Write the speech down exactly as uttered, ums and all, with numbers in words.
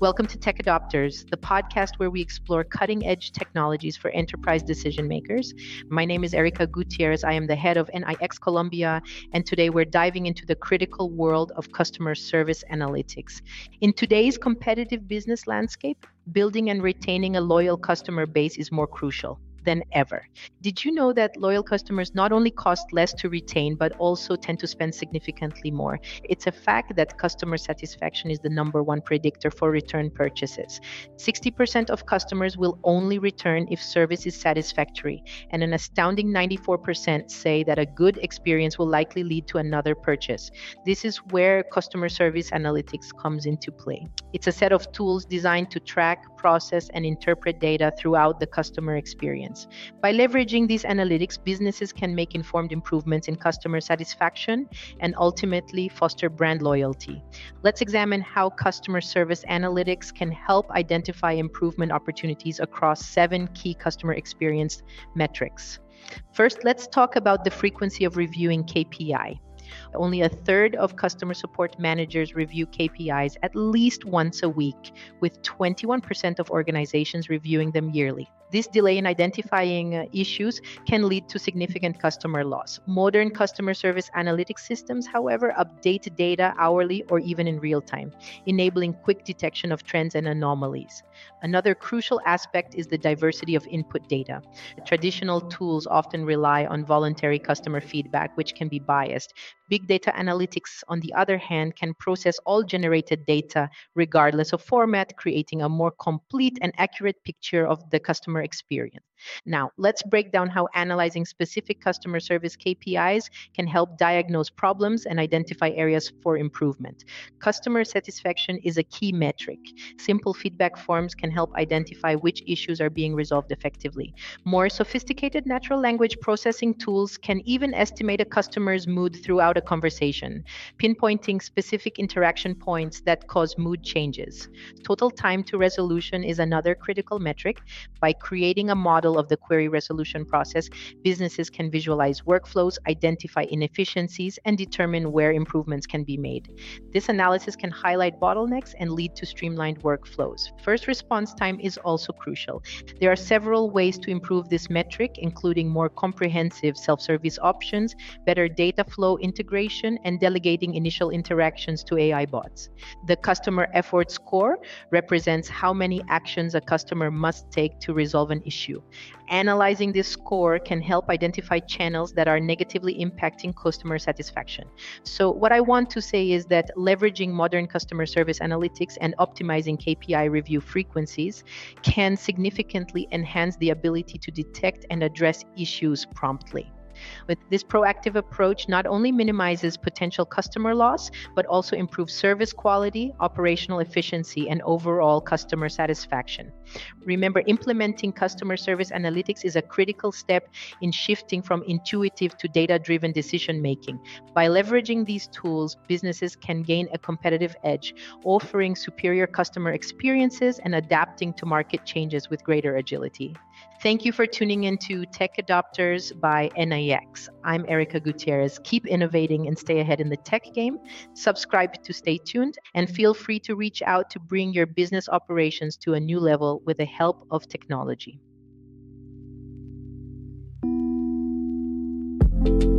Welcome to Tech Adopters, the podcast where we explore cutting-edge technologies for enterprise decision makers. My name is Erica Gutierrez. I am the head of N I X Colombia, and today we're diving into the critical world of customer service analytics. In today's competitive business landscape, building and retaining a loyal customer base is more crucial than ever. Did you know that loyal customers not only cost less to retain, but also tend to spend significantly more? It's a fact that customer satisfaction is the number one predictor for return purchases. sixty percent of customers will only return if service is satisfactory, and an astounding ninety-four percent say that a good experience will likely lead to another purchase. This is where customer service analytics comes into play. It's a set of tools designed to track, process, and interpret data throughout the customer experience. By leveraging these analytics, businesses can make informed improvements in customer satisfaction and ultimately foster brand loyalty. Let's examine how customer service analytics can help identify improvement opportunities across seven key customer experience metrics. First, let's talk about the frequency of reviewing K P I. Only a third of customer support managers review K P Is at least once a week, with twenty-one percent of organizations reviewing them yearly. This delay in identifying uh, issues can lead to significant customer loss. Modern customer service analytics systems, however, update data hourly or even in real time, enabling quick detection of trends and anomalies. Another crucial aspect is the diversity of input data. Traditional tools often rely on voluntary customer feedback, which can be biased. Big data analytics, on the other hand, can process all generated data regardless of format, creating a more complete and accurate picture of the customer experience. Now, let's break down how analyzing specific customer service K P Is can help diagnose problems and identify areas for improvement. Customer satisfaction is a key metric. Simple feedback forms can help identify which issues are being resolved effectively. More sophisticated natural language processing tools can even estimate a customer's mood throughout a conversation, pinpointing specific interaction points that cause mood changes. Total time to resolution is another critical metric. By creating a model of the query resolution process, businesses can visualize workflows, identify inefficiencies, and determine where improvements can be made. This analysis can highlight bottlenecks and lead to streamlined workflows. First response time is also crucial. There are several ways to improve this metric, including more comprehensive self-service options, better data flow integration, and delegating initial interactions to A I bots. The customer effort score represents how many actions a customer must take to resolve an issue. Analyzing this score can help identify channels that are negatively impacting customer satisfaction. So what I want to say is that leveraging modern customer service analytics and optimizing K P I review frequencies can significantly enhance the ability to detect and address issues promptly. With this proactive approach, not only minimizes potential customer loss, but also improves service quality, operational efficiency, and overall customer satisfaction. Remember, implementing customer service analytics is a critical step in shifting from intuitive to data-driven decision-making. By leveraging these tools, businesses can gain a competitive edge, offering superior customer experiences and adapting to market changes with greater agility. Thank you for tuning into Tech Adopters by N I X. I'm Erica Gutierrez. Keep innovating and stay ahead in the tech game. Subscribe to stay tuned, and feel free to reach out to bring your business operations to a new level with the help of technology.